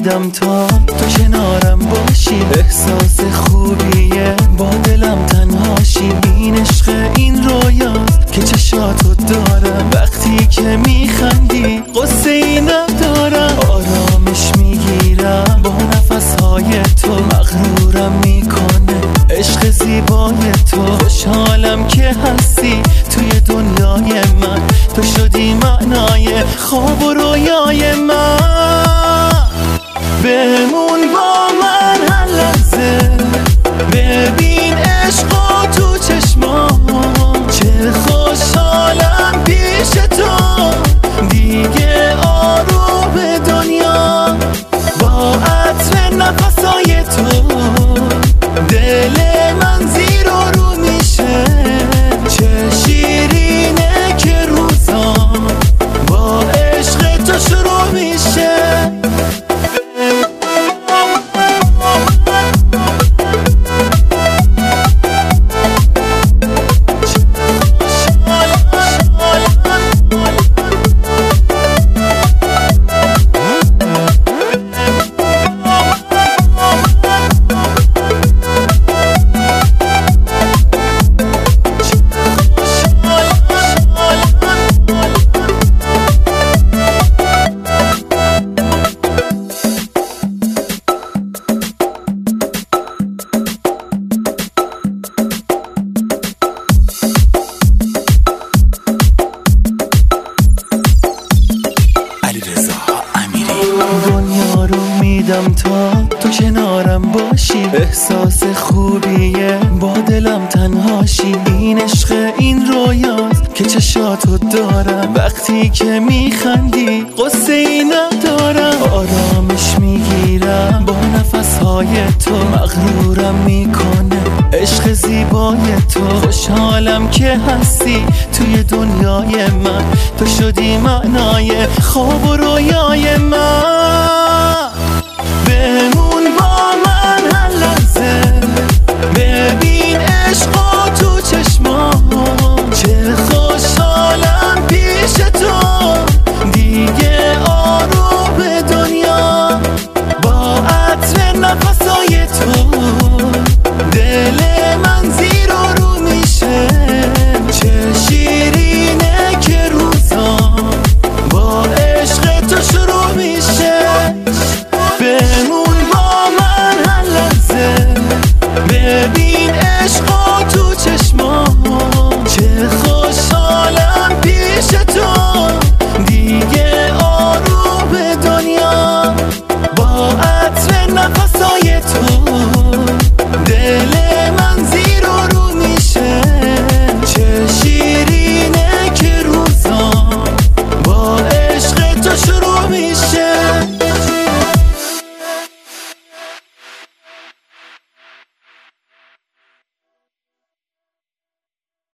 میدم تا تو کنارم باشی. احساس خوبیه با دلم تنهاشی. این عشق این رویاست که چشاتو دارم. وقتی که میخندی قصه ای ندارم. آرامش میگیرم با نفسهای تو. مغرورم میکنه عشق زیبای تو. خوشحالم که هستی توی دنیای من. تو شدی معنای خواب و رویای من. بمون با من هر لحظه. ببین عشقا تو چشمام. چه خوشحالم پیش تو. دیگه آروم دنیا با عطر نفسای تو. دل من زیر و رو میشه. چه شیرینه که روزام با عشق تو شروع میشه. دنیا رو میدم تا تو کنارم باشی. احساس خوبیه با دلم تنهاشی. این عشق این رویاست که چشاتو دارم. وقتی که میخندی قصه ای ندارم. آرامش میگیرم با نفسهای تو. مغرورم میکنه عشق زیبای تو. خوشحالم که هستی توی دنیای من. تو شدی معنای خواب و رویای من.